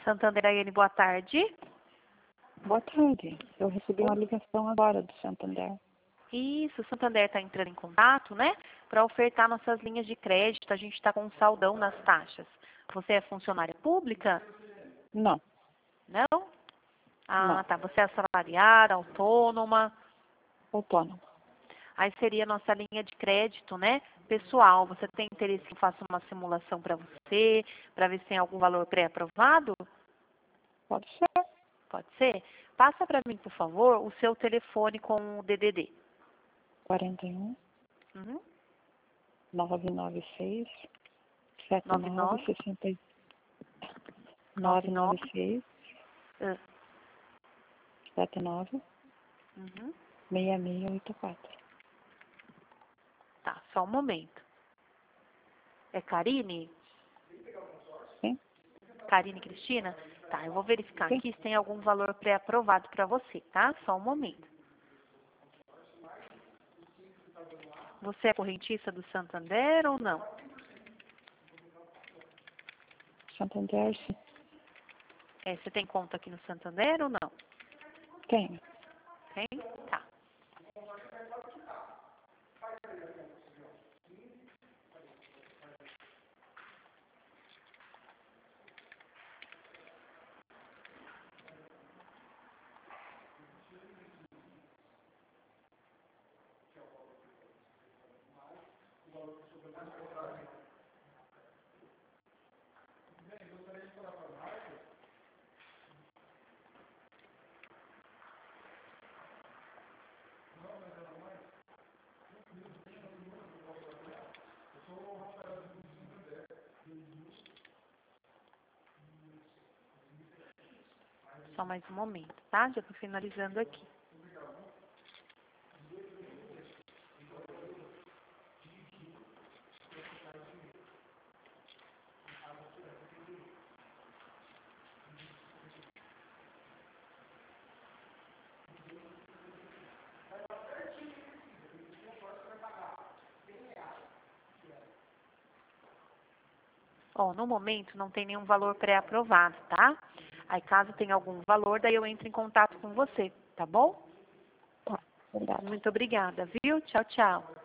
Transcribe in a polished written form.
Santander Aiane, boa tarde. Boa tarde. Eu recebi uma ligação agora do Santander. Isso, o Santander está entrando em contato, né? Para ofertar nossas linhas de crédito. A gente está com um saldão nas taxas. Você é funcionária pública? Não, Não? Ah, não. tá. Você é assalariada, autônoma? Autônomo. Aí seria a nossa linha de crédito, né? Pessoal, você tem interesse que eu faça uma simulação para você, para ver se tem algum valor pré-aprovado? Pode ser. Pode ser? Passa para mim, por favor, o seu telefone com o DDD. 41 Uhum. 996 99 79 60 99 996 ah, 79 uhum. 6684. Tá, só um momento. É Karine? Sim? Karine Cristina? Tá, eu vou verificar Sim. aqui se tem algum valor pré-aprovado para você, tá? Só um momento. Você é correntista do Santander ou não? Santander, sim. Você tem conta aqui no Santander ou não? Tenho. Tem? Tá. Só mais um momento, tá? Já tô finalizando aqui. Ó, no momento não tem nenhum valor pré-aprovado, tá? Aí caso tenha algum valor, daí eu entro em contato com você, tá bom? Tá. Obrigada. Muito obrigada, viu? Tchau, tchau.